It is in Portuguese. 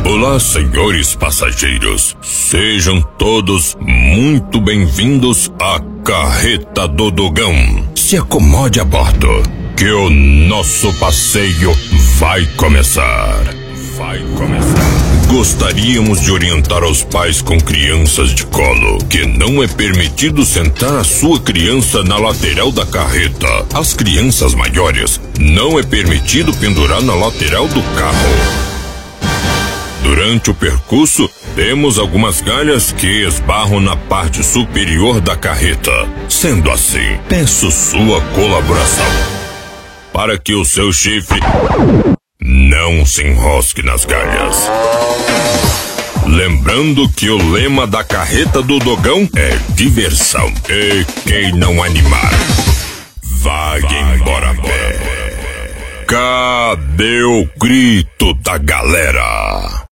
Olá, senhores passageiros. Sejam todos muito bem-vindos à Carreta do Dogão. Se acomode a bordo, que o nosso passeio vai começar. Gostaríamos de orientar aos pais com crianças de colo que não é permitido sentar a sua criança na lateral da carreta. As crianças maiores não é permitido pendurar na lateral do carro. Durante o percurso, temos algumas galhas que esbarram na parte superior da carreta. Sendo assim, peço sua colaboração para que o seu chifre não se enrosque nas galhas. Lembrando que o lema da Carreta do Dogão é diversão. E quem não animar, vague embora a pé. Cadê o grito da galera?